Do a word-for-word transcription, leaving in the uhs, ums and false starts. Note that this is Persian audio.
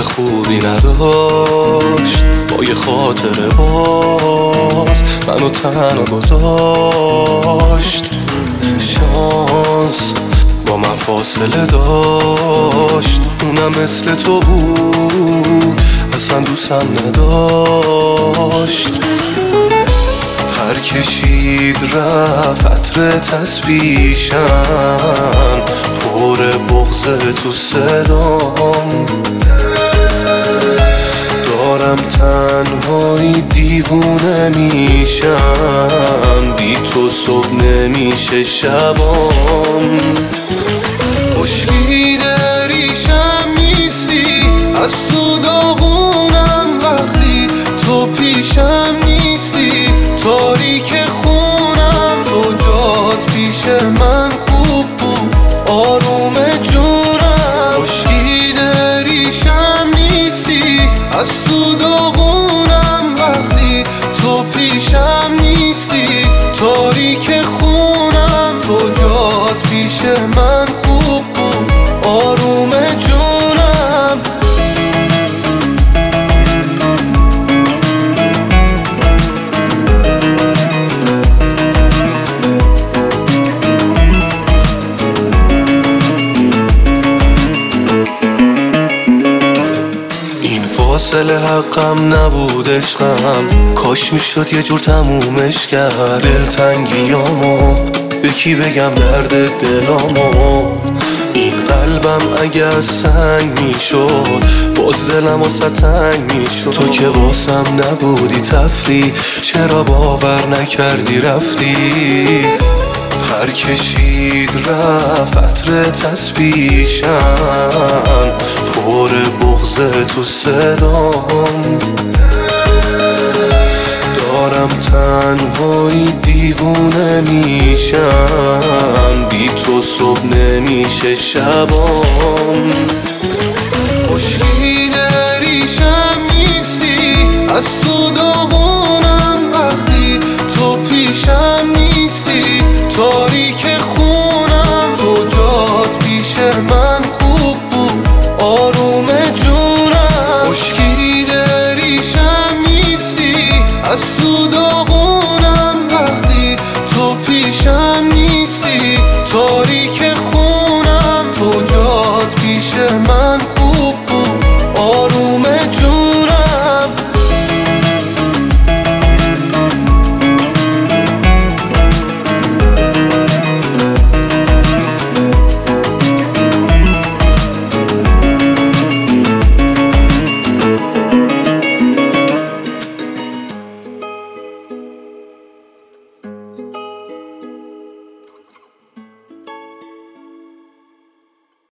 خوبی نداشت، با یه خاطره باز منو تنها گذاشت. شانس با من فاصله داشت، اونم مثل تو بود، اصلا دوستم نداشت. هر کشید رفت عطر تسبیحشم، پر بغض تو صدام. دارم تنهایی دیوونه میشم، بی تو صبح نمیشه شبام. خشکیده ریشم نیستی، از تو داغونم وقتی تو پیشم نیستی. تاریک خونم تو جات پیش من خوب بود، آروم جونم. خشکیده ریشم نیستی، از تو داغونم وقتی تو پیشم نیستی. تاریک خونم تو جات پیش من خوب بود، آروم جونم. فاصله حقم نبود عشقم، کاش میشد یه جور تمومش کرد. دلتنگیامو به کی بگم، درد دلامو. این قلبم اگه از سنگ میشد، باز دلم واسه تنگ میشد. تو که واسم نبودی تفری، چرا باور نکردی رفتی؟ هر کشید رفت عطر تسبیحشم، پر بغض تو صدام. دارم تنهایی دیوونه میشم، بی تو صبح نمیشه شبام. خشکیده ریشم نیستی، از تو داغونم وقتی تو پیشم نیستی. تاریک خونم تو جات پیش من خوب بود، آروم جونم.